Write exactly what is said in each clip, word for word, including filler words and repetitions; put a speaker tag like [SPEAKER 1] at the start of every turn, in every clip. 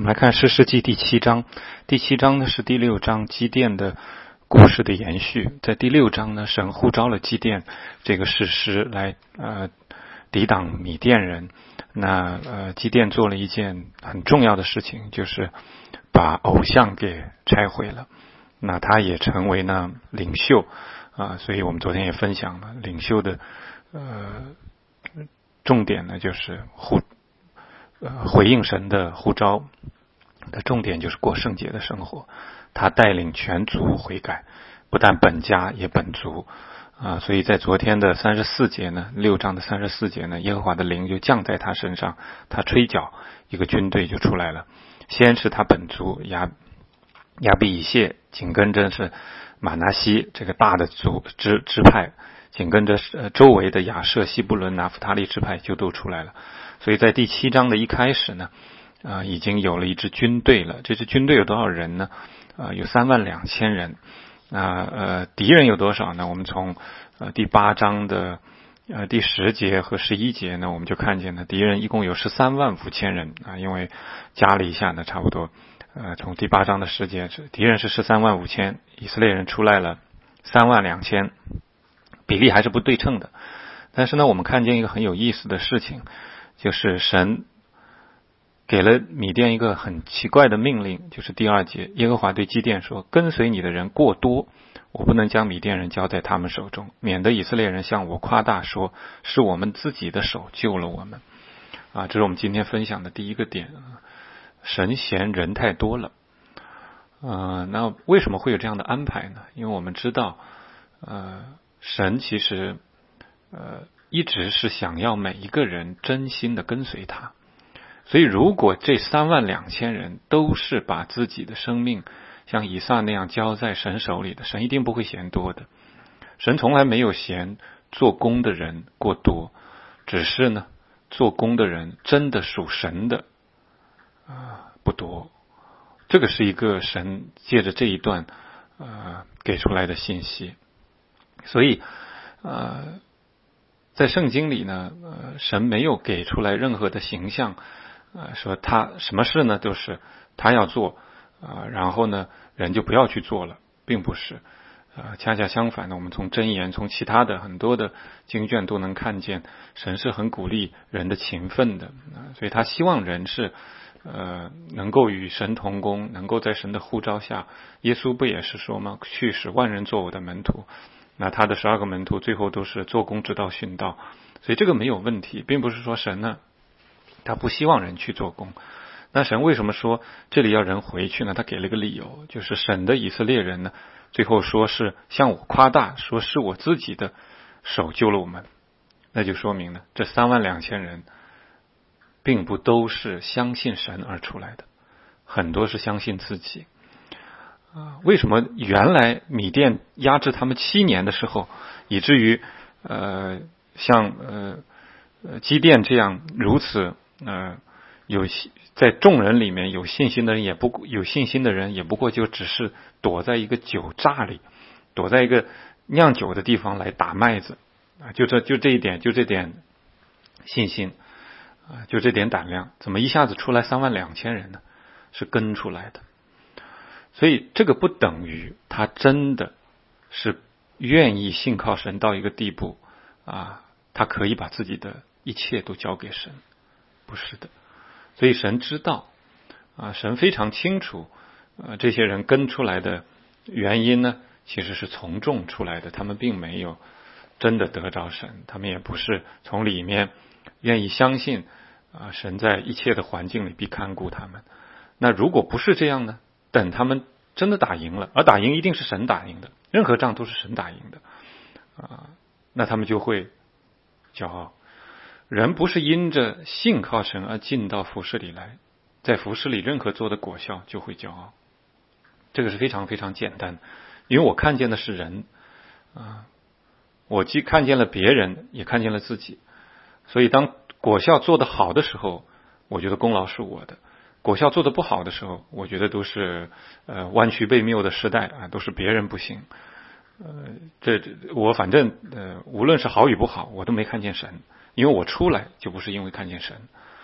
[SPEAKER 1] 我们来看士师记第七章，第七章呢是第六章基甸的故事的延续。在第六章呢，神呼召了基甸这个士师来呃抵挡米甸人。那呃基甸做了一件很重要的事情，就是把偶像给拆毁了。那他也成为呢领袖啊、呃，所以我们昨天也分享了领袖的呃重点呢，就是呼呃回应神的呼召的重点就是过圣洁的生活。他带领全族悔改，不但本家也本族啊、呃，所以在昨天的三十四节呢，六章的三十四节呢，耶和华的灵就降在他身上，他吹角，一个军队就出来了。先是他本族亚亚比以谢，紧跟着是马拿西这个大的族支支派，紧跟着呃周围的亚设、西布伦、拿弗他利支派就都出来了。所以在第七章的一开始呢，啊、呃，已经有了一支军队了。这支军队有多少人呢？啊、呃，有三万两千人。那呃，敌人有多少呢？我们从呃第八章的呃第十节和十一节呢，我们就看见了敌人一共有十三万五千人啊、呃，因为加了一下呢，差不多呃从第八章的十节，敌人是十三万五千，以色列人出来了三万两千，比例还是不对称的。但是呢，我们看见一个很有意思的事情，就是神给了米甸一个很奇怪的命令，就是第二节，耶和华对基甸说：跟随你的人过多，我不能将米甸人交在他们手中，免得以色列人向我夸大说，是我们自己的手救了我们。啊，这是我们今天分享的第一个点。神嫌人太多了。呃，那为什么会有这样的安排呢？因为我们知道，呃，神其实呃一直是想要每一个人真心的跟随他。所以如果这三万两千人都是把自己的生命像以撒那样交在神手里的，神一定不会嫌多的。神从来没有嫌做工的人过多，只是呢做工的人真的属神的啊、呃、不多。这个是一个神借着这一段呃给出来的信息。所以呃在圣经里呢，呃神没有给出来任何的形象。呃，说他什么事呢？就是他要做，啊、呃，然后呢，人就不要去做了，并不是，呃，恰恰相反呢。我们从箴言，从其他的很多的经卷都能看见，神是很鼓励人的勤奋的，啊、呃，所以他希望人是，呃，能够与神同工，能够在神的呼召下。耶稣不也是说吗？去使万人做我的门徒。那他的十二个门徒最后都是做工直到殉道，所以这个没有问题，并不是说神呢。他不希望人去做工。那神为什么说这里要人回去呢？他给了个理由，就是神的以色列人呢，最后说是向我夸大，说是我自己的手救了我们。那就说明呢，这三万两千人并不都是相信神而出来的，很多是相信自己。啊，为什么原来米甸压制他们七年的时候，以至于呃像呃呃基甸这样如此呃，有在众人里面有信心的人也不有信心的人也不过就只是躲在一个酒榨里，躲在一个酿酒的地方来打麦子啊，就这就这一点，就这点信心啊，就这点胆量，怎么一下子出来三万两千人呢？是跟出来的。所以这个不等于他真的是愿意信靠神到一个地步啊，他可以把自己的一切都交给神。不是的，所以神知道啊，神非常清楚，呃，这些人跟出来的原因呢，其实是从众出来的，他们并没有真的得着神，他们也不是从里面愿意相信啊，神在一切的环境里必看顾他们。那如果不是这样呢？等他们真的打赢了，而打赢一定是神打赢的，任何仗都是神打赢的啊，那他们就会骄傲。人不是因着信靠神而进到服事里来，在服事里任何做的果效就会骄傲，这个是非常非常简单，因为我看见的是人啊，我既看见了别人，也看见了自己，所以当果效做得好的时候，我觉得功劳是我的；果效做得不好的时候，我觉得都是呃弯曲背谬的时代啊，都是别人不行。呃，这这我反正呃无论是好与不好，我都没看见神。因为我出来就不是因为看见神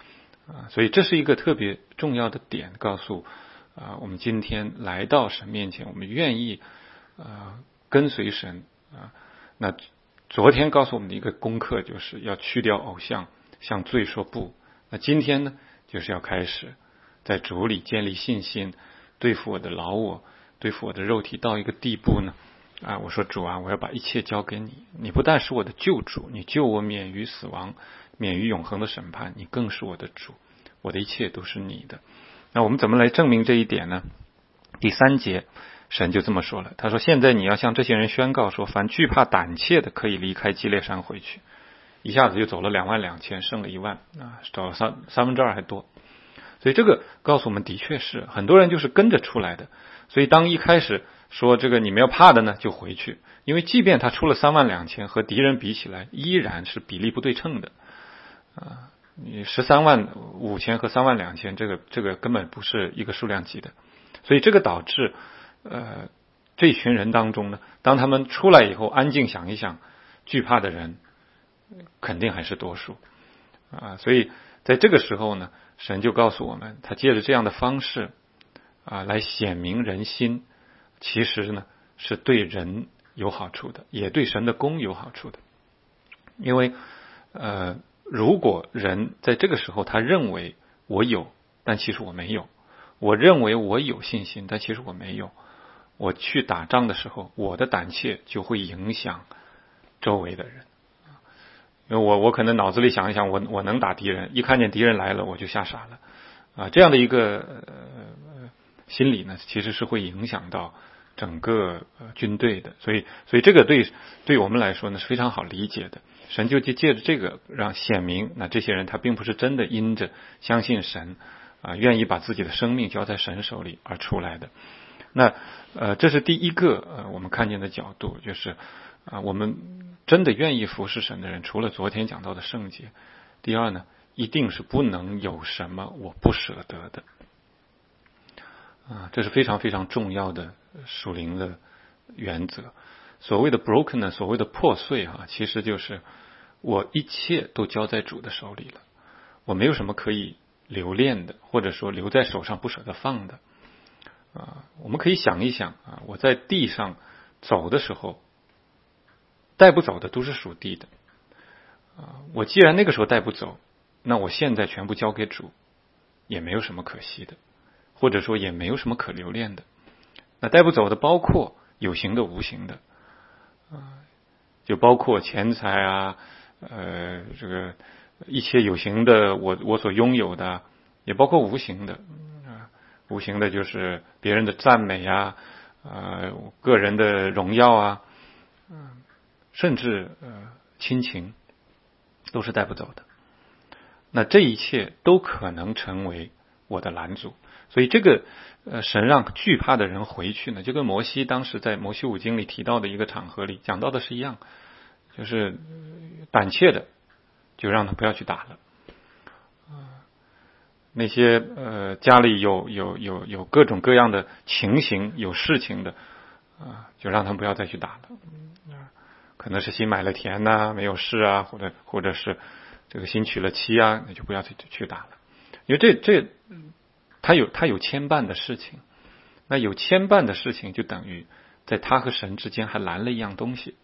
[SPEAKER 1] 啊，所以这是一个特别重要的点，告诉啊我们今天来到神面前，我们愿意啊跟随神啊。那昨天告诉我们的一个功课，就是要去掉偶像，向罪说不。那今天呢，就是要开始在主里建立信心，对付我的老我，对付我的肉体到一个地步呢，啊，我说主啊，我要把一切交给你，你不但是我的救主，你救我免于死亡，免于永恒的审判，你更是我的主，我的一切都是你的。那我们怎么来证明这一点呢？第三节神就这么说了，他说现在你要向这些人宣告说，凡惧怕胆怯的可以离开基列山回去。一下子就走了两万两千，剩了一万啊，走了三三分之二还多。所以这个告诉我们，的确是很多人就是跟着出来的。所以当一开始说这个你们要怕的呢，就回去，因为即便他出了三万两千，和敌人比起来，依然是比例不对称的啊。你十三万五千和三万两千，这个这个根本不是一个数量级的。所以这个导致呃这群人当中呢，当他们出来以后，安静想一想，惧怕的人肯定还是多数啊。所以在这个时候呢，神就告诉我们，他借着这样的方式啊来显明人心，其实呢是对人有好处的，也对神的功有好处的。因为呃如果人在这个时候他认为我有，但其实我没有，我认为我有信心，但其实我没有，我去打仗的时候，我的胆怯就会影响周围的人。因为我我可能脑子里想一想，我我能打敌人，一看见敌人来了我就吓傻了啊，这样的一个呃心理呢，其实是会影响到整个呃军队的。所以所以这个对对我们来说呢是非常好理解的。神就借着这个让显明，那这些人他并不是真的因着相信神啊，愿意把自己的生命交在神手里而出来的。那呃这是第一个呃我们看见的角度，就是啊，我们真的愿意服侍神的人，除了昨天讲到的圣洁，第二呢，一定是不能有什么我不舍得的啊，这是非常非常重要的属灵的原则。所谓的 broken 呢，所谓的破碎啊，其实就是我一切都交在主的手里了，我没有什么可以留恋的，或者说留在手上不舍得放的啊。我们可以想一想啊，我在地上走的时候，带不走的都是属地的啊。我既然那个时候带不走，那我现在全部交给主，也没有什么可惜的，或者说也没有什么可留恋的。那带不走的包括有形的无形的啊，就包括钱财啊，呃，这个一切有形的我我所拥有的，也包括无形的啊，无形的就是别人的赞美啊，呃，个人的荣耀啊，嗯。甚至呃亲情都是带不走的。那这一切都可能成为我的拦阻。所以这个呃神让惧怕的人回去呢，就跟摩西当时在摩西五经里提到的一个场合里讲到的是一样，就是胆怯的就让他不要去打了。啊，那些呃家里有有有有各种各样的情形有事情的啊，就让他们不要再去打了。可能是新买了田呐、啊，没有事啊，或者或者是这个新娶了妻啊，那就不要去去打了，因为这这他有他有牵绊的事情，那有牵绊的事情就等于在他和神之间还拦了一样东西。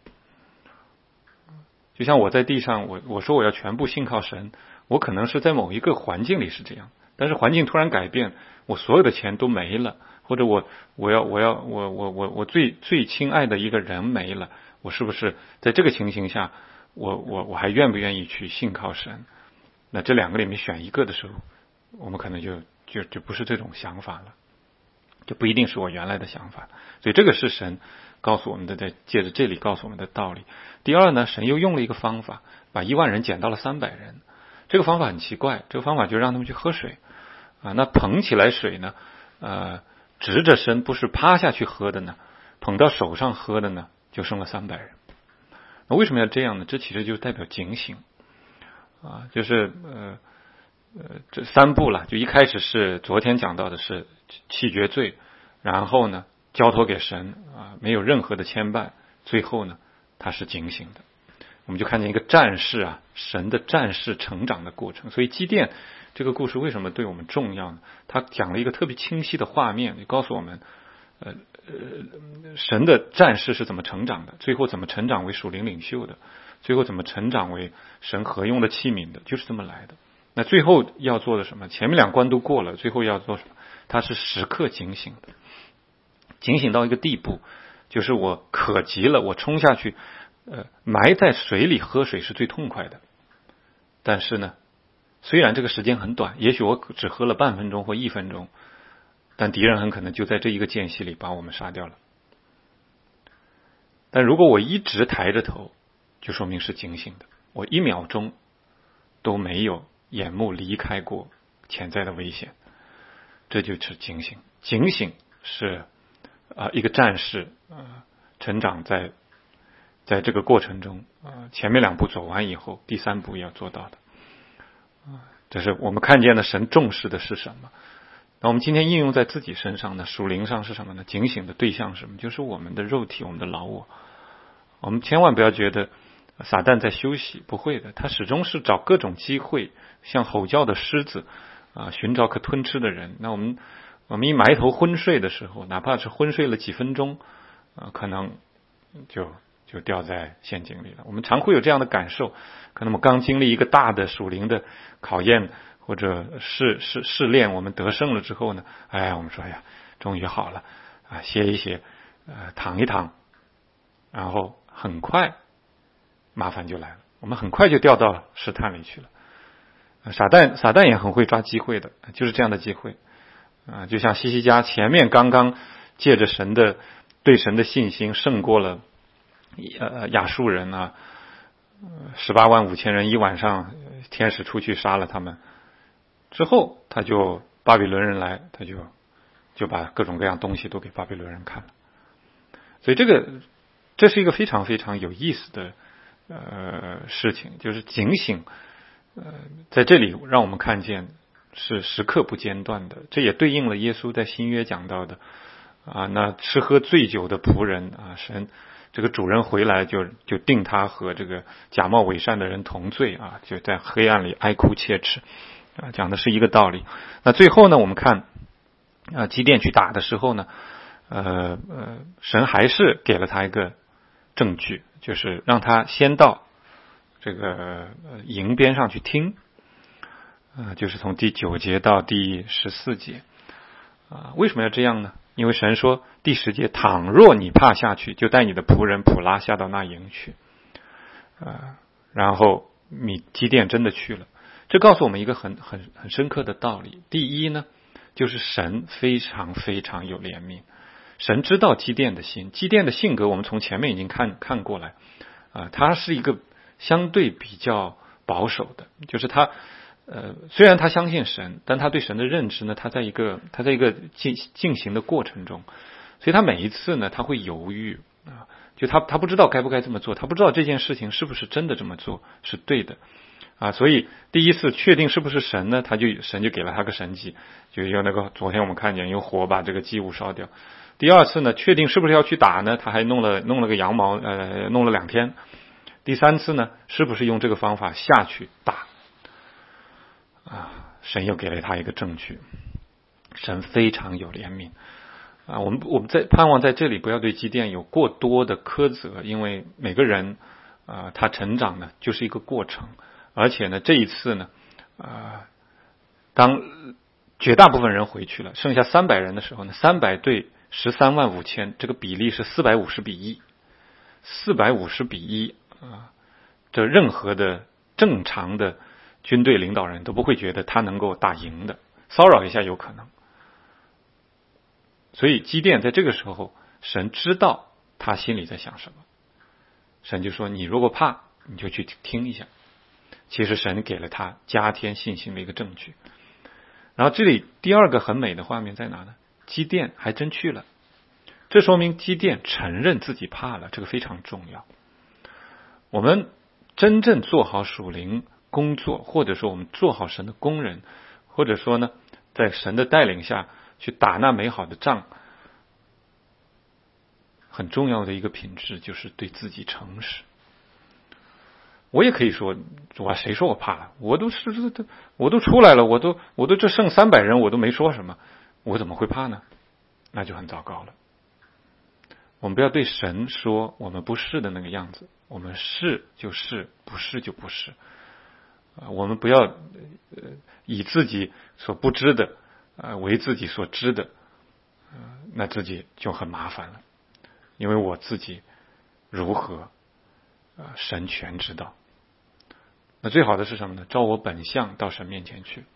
[SPEAKER 1] 就像我在地上，我我说我要全部信靠神，我可能是在某一个环境里是这样，但是环境突然改变，我所有的钱都没了，或者我我要我要我我我我最最亲爱的一个人没了。我是不是在这个情形下，我我我还愿不愿意去信靠神？那这两个里面选一个的时候，我们可能就就就不是这种想法了，就不一定是我原来的想法。所以这个是神告诉我们的，在借着这里告诉我们的道理。第二呢，神又用了一个方法，把一万人减到了三百人。这个方法很奇怪，这个方法就让他们去喝水啊。那捧起来水呢，呃，直着身不是趴下去喝的呢，捧到手上喝的呢，就剩了三百人。那为什么要这样呢？这其实就代表警醒啊，就是呃呃这三步了。就一开始是昨天讲到的是弃绝罪，然后呢交托给神啊，没有任何的牵绊，最后呢他是警醒的。我们就看见一个战士啊，神的战士成长的过程。所以基甸这个故事为什么对我们重要呢？他讲了一个特别清晰的画面，也告诉我们，呃呃，神的战士是怎么成长的，最后怎么成长为属灵领袖的，最后怎么成长为神合用的器皿的，就是这么来的。那最后要做的什么？前面两关都过了，最后要做什么？他是时刻警醒的，警醒到一个地步，就是我渴极了，我冲下去，呃，埋在水里喝水是最痛快的。但是呢，虽然这个时间很短，也许我只喝了半分钟或一分钟，但敌人很可能就在这一个间隙里把我们杀掉了。但如果我一直抬着头，就说明是警醒的，我一秒钟都没有眼目离开过潜在的危险，这就是警醒。警醒是啊、呃，一个战士啊、呃，成长在在这个过程中啊、呃，前面两步走完以后，第三步要做到的啊、呃，这是我们看见的神重视的是什么？那我们今天应用在自己身上呢？属灵上是什么呢？警醒的对象是什么？就是我们的肉体，我们的老我。我们千万不要觉得撒旦在休息，不会的，他始终是找各种机会，像吼叫的狮子啊，寻找可吞吃的人。那我们我们一埋头昏睡的时候，哪怕是昏睡了几分钟啊，可能就就掉在陷阱里了。我们常会有这样的感受，可能我们刚经历一个大的属灵的考验或者试试试炼，我们得胜了之后呢，哎呀，我们说哎呀，终于好了啊，歇一歇，呃，躺一躺，然后很快麻烦就来了，我们很快就掉到试探里去了。撒旦撒旦也很会抓机会的，就是这样的机会啊，就像西西家前面刚刚借着神的对神的信心胜过了呃亚述人啊，十八万五千人一晚上，天使出去杀了他们之后，他就巴比伦人来，他就就把各种各样东西都给巴比伦人看了。所以这个这是一个非常非常有意思的呃事情，就是警醒。呃，在这里让我们看见是时刻不间断的，这也对应了耶稣在新约讲到的啊，那吃喝醉酒的仆人啊，神这个主人回来就就定他和这个假冒伪善的人同罪啊，就在黑暗里哀哭切齿啊，讲的是一个道理。那最后呢，我们看啊，基甸去打的时候呢，呃呃，神还是给了他一个证据，就是让他先到这个营边上去听，啊，就是从第九节到第十四节，啊，为什么要这样呢？因为神说第十节，倘若你怕下去，就带你的仆人普拉下到那营去，啊，然后米基甸真的去了。这告诉我们一个很很很深刻的道理。第一呢，就是神非常非常有怜悯，神知道基甸的心，基甸的性格我们从前面已经看看过来，啊，他是一个相对比较保守的，就是他呃，虽然他相信神，但他对神的认知呢，他在一个他在一个进进行的过程中，所以他每一次呢，他会犹豫啊，就他他不知道该不该这么做，他不知道这件事情是不是真的这么做是对的啊，所以第一次确定是不是神呢，他就神就给了他个神迹，就用那个昨天我们看见用火把这个祭物烧掉。第二次呢，确定是不是要去打呢，他还弄了弄了个羊毛，呃，弄了两天。第三次呢，是不是用这个方法下去打？啊，神又给了他一个证据，神非常有怜悯啊！我们我们在盼望在这里不要对基甸有过多的苛责，因为每个人啊，他成长呢就是一个过程，而且呢这一次呢啊，当绝大部分人回去了，剩下三百人的时候呢，三百对十三万五千，这个比例是四百五十比一，四百五十比一啊，这任何的正常的军队领导人都不会觉得他能够打赢的，骚扰一下有可能。所以基甸在这个时候，神知道他心里在想什么，神就说：“你如果怕，你就去听一下。”其实神给了他加添信心的一个证据。然后这里第二个很美的画面在哪呢？基甸还真去了，这说明基甸承认自己怕了，这个非常重要。我们真正做好属灵工作，或者说我们做好神的工人，或者说呢，在神的带领下去打那美好的仗，很重要的一个品质就是对自己诚实。 我也可以说，主啊，谁说我怕了？我都是这，我都出来了，我都我都这剩三百人，我都没说什么，我怎么会怕呢？那就很糟糕了。我们不要对神说我们不是的那个样子，我们是就是，不是就不是。啊，我们不要呃以自己所不知的呃为自己所知的，呃，那自己就很麻烦了。因为我自己如何，呃，神全知道。那最好的是什么呢？照我本相到神面前去。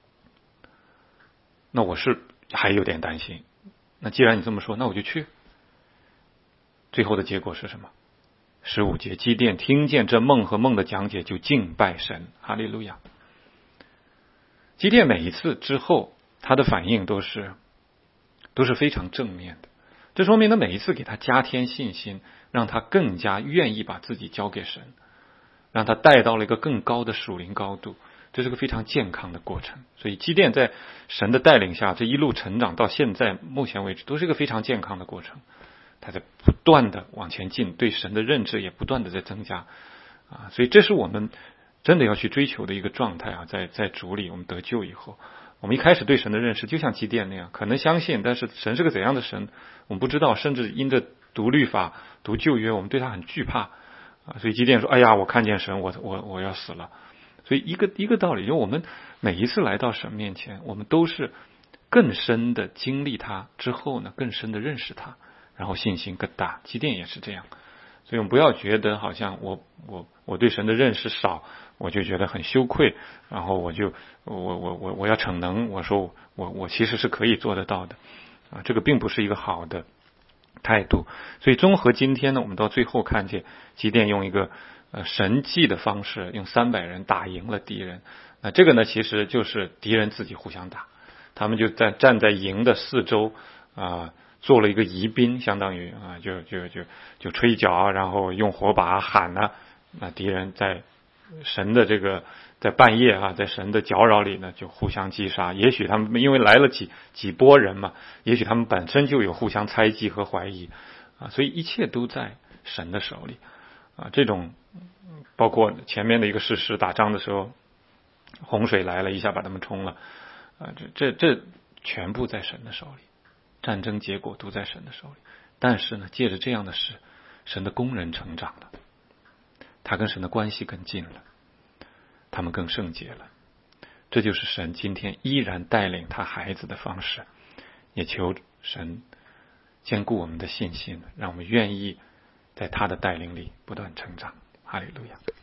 [SPEAKER 1] 那我是还有点担心。那既然你这么说，那我就去。最后的结果是什么？十五节，基甸听见这梦和梦的讲解，就敬拜神，哈利路亚。基甸每一次之后，他的反应都是都是非常正面的，这说明他每一次给他加添信心，让他更加愿意把自己交给神，让他带到了一个更高的属灵高度，这是个非常健康的过程。所以基甸在神的带领下，这一路成长到现在目前为止，都是一个非常健康的过程。他在不断的往前进，对神的认知也不断的在增加啊，所以这是我们真的要去追求的一个状态啊。在在主里，我们得救以后，我们一开始对神的认识就像基甸那样，可能相信，但是神是个怎样的神我们不知道，甚至因着读律法读旧约，我们对他很惧怕啊。所以基甸说：“哎呀，我看见神，我我我要死了。”所以一个一个道理，就我们每一次来到神面前，我们都是更深的经历他之后呢，更深的认识他，然后信心更大。基甸也是这样，所以我们不要觉得好像我我我对神的认识少，我就觉得很羞愧，然后我就我我我我要逞能，我说我我其实是可以做得到的啊，这个并不是一个好的态度。所以综合今天呢，我们到最后看见基甸用一个呃神迹的方式，用三百人打赢了敌人。那这个呢，其实就是敌人自己互相打，他们就在站在营的四周啊。做了一个疑兵，相当于啊，就就就就吹角，然后用火把喊呢，那敌人在神的这个在半夜啊，在神的搅扰里呢，就互相击杀。也许他们因为来了几几波人嘛，也许他们本身就有互相猜忌和怀疑啊，所以一切都在神的手里啊。这种包括前面的一个事实，打仗的时候，洪水来了一下把他们冲了啊，这这这全部在神的手里。战争结果都在神的手里，但是呢，借着这样的事，神的工人成长了，他跟神的关系更近了，他们更圣洁了。这就是神今天依然带领他孩子的方式，也求神坚固我们的信心，让我们愿意在他的带领里不断成长。哈利路亚。